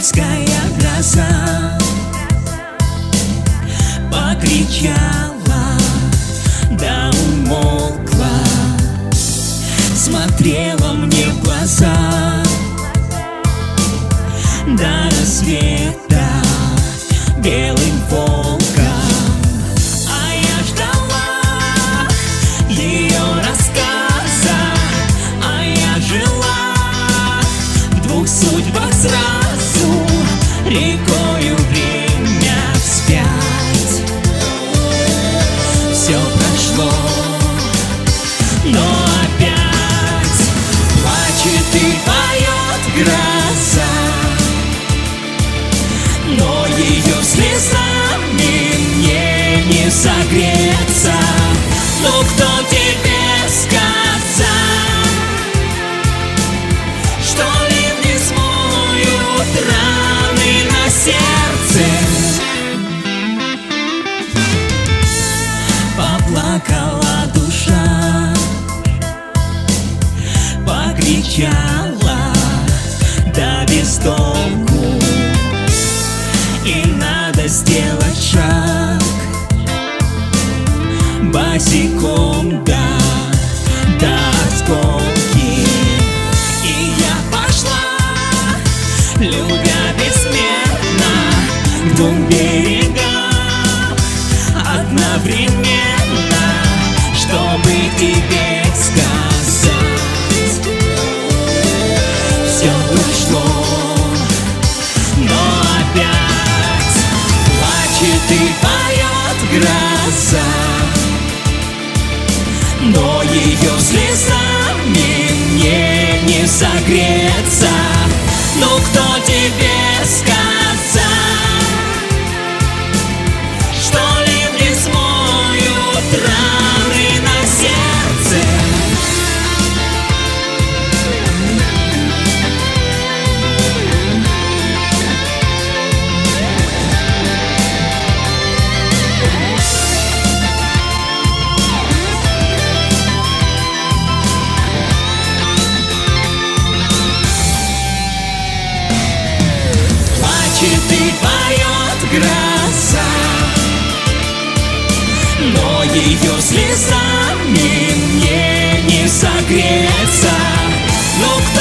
июльская гроза покричала, да умолкла, смотрела мне в глаза до рассвета белым волком. А я ждала ее рассказа, а я жила в двух судьбах сразу, рекою время вспять. Все прошло, но опять плачет и поет гроза, но ее слезами мне не согреться. Ну кто тебе сказал, что ливни смоют раны на сердце? Поплакала душа, покричала, да без толку. И надо сделать шаг босиком до осколки. И я пошла, любя безмерно, к двум берегам одновременно, чтобы тебе сказать: все прошло, но опять плачет и поет гроза, но ее слезами мне не согреться. Ну кто тебе сказал, что ливни смоют раны на сердце? И поет гроза, но ее слезами мне не согреться. Ну